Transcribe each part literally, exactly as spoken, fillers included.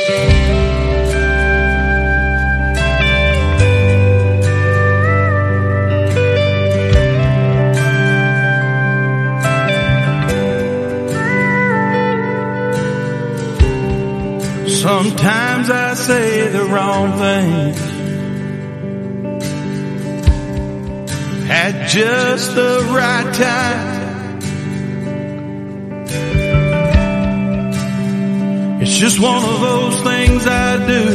Sometimes I say the wrong things at just the right time. It's just one of those things I do.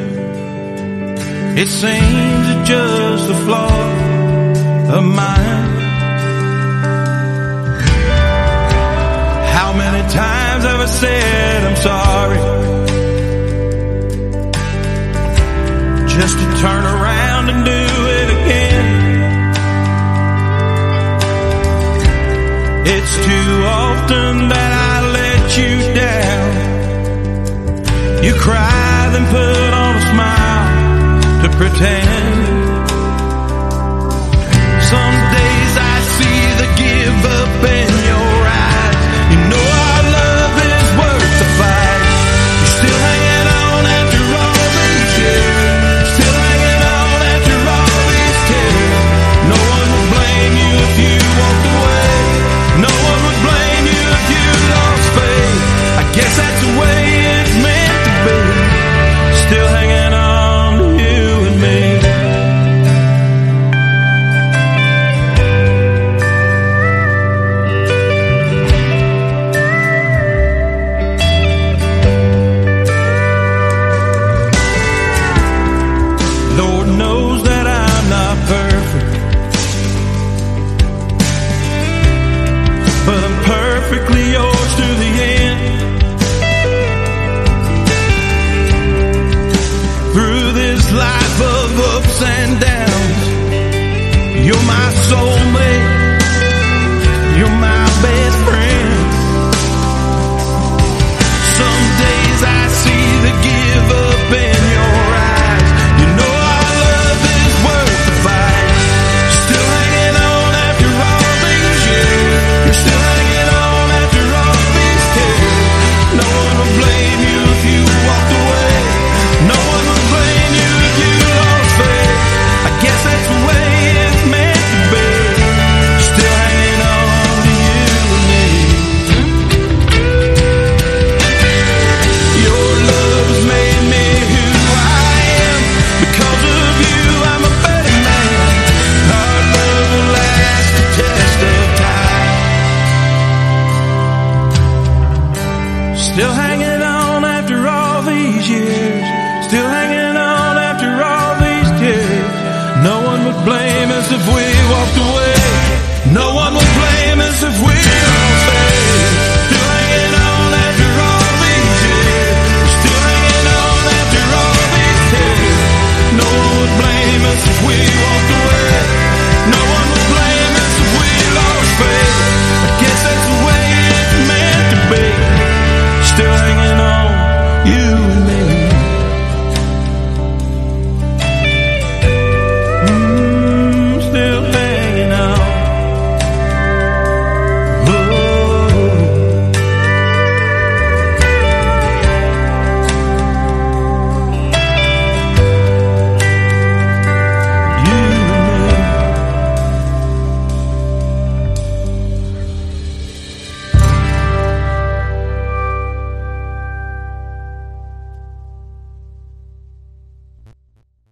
It seems it's just a flaw of mine. How many times have I said I'm sorry, just to turn around and do it again? It's too often that I let you down. You cry, then put on a smile to pretend. Some days I see the give up in your eyes. You know our love is worth the fight. You're still hanging on after all these years. Still hanging on after all these tears. No one will blame you if you walked away. No one would blame you if you lost faith. I guess that's the way it's meant to be. Still hanging on to you and me. Lord knows that I'm not perfect, but I'm perfectly yours to the end. Through this life of ups and downs, you're my soulmate, you're my best friend. Some days I see the give up in your eyes. You know our love is worth the fight. Still hanging on after all these years. You're still hanging on after all these tears. No one will blame you if you walked away. No one will blame you if you lost faith. I guess that's the way it's meant to be. Still hanging on to you and me. Your love's made me who I am. Because of you, I'm a better man. Our love will last the test of time. Still hanging on after all these years. Still hanging on after all these tears. No one would blame us if we walked away. No one would blame us if we lost faith. Still hanging on after all these years. Still hanging on after all these tears. No one would blame us if we walked away. No one would blame us if we lost faith. I guess that's the way it's meant to be. Still hanging on, you and